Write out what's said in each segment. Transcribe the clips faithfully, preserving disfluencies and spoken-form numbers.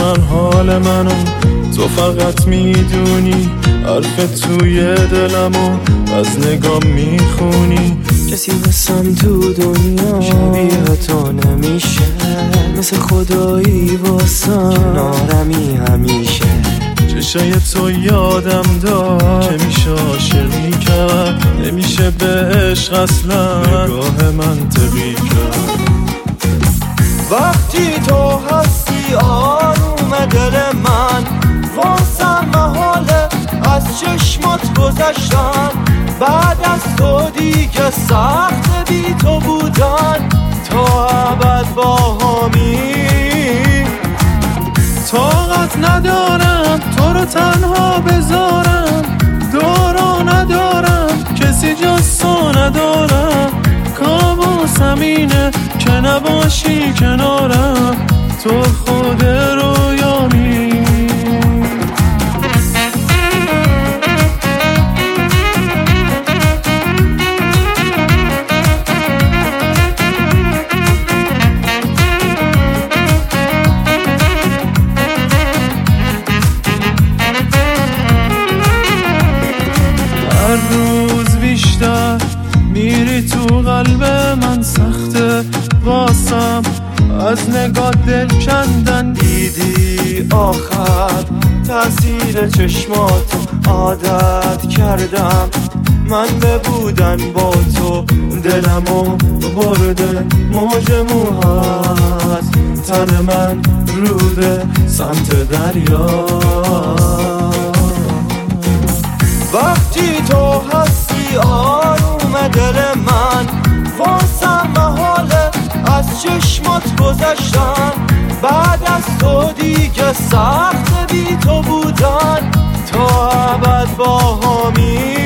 من حال منو، تو فقط میدونی حرف توی دلمو از نگام میخونی. کسی مثلم تو دنیا شبیه تو نمیشه، مثل خدایی واسم کنارمی همیشه. چشای تو یادم داد که میشه عاشقی کرد، نمیشه به عشق اصلا نگاه منطقی کرد. وقتی تو هستی آروم دل من، واسم محاله از چشمات گذشتن. بعد از تو دیگه سخت بی تو بودن، تا ابد با همی. طاقت ندارم تو رو تنها بذارم، دورا ندارم کسی جز تو ندارم. کابوسم اینه که نباشی کنارم، تو خود رویامی. هر روز بیشتر میری تو قلب من، سخته واسم از نگاه دل کندن. دیدی آخر تأثیر چشماتو عادت کردم، من ببودن با تو دلمو برده. موج موهات تن من روده سمت دریا. وقتی تو هستی آروم دل من، واسم محاله از چشمات گذشتن. بعد از تو دیگه سخت بی تو بودن، تا ابد با همی.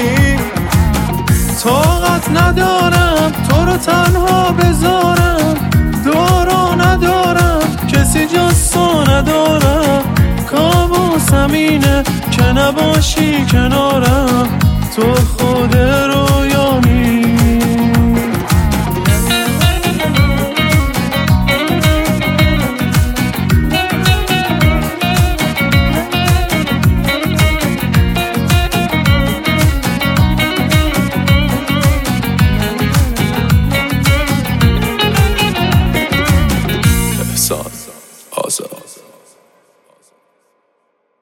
طاقت ندارم تو رو تنها بذارم، دورا ندارم کسی جز تو ندارم. کابوسم اینه که نباشی کنارم، تو خود رویامی. احسان آزاد.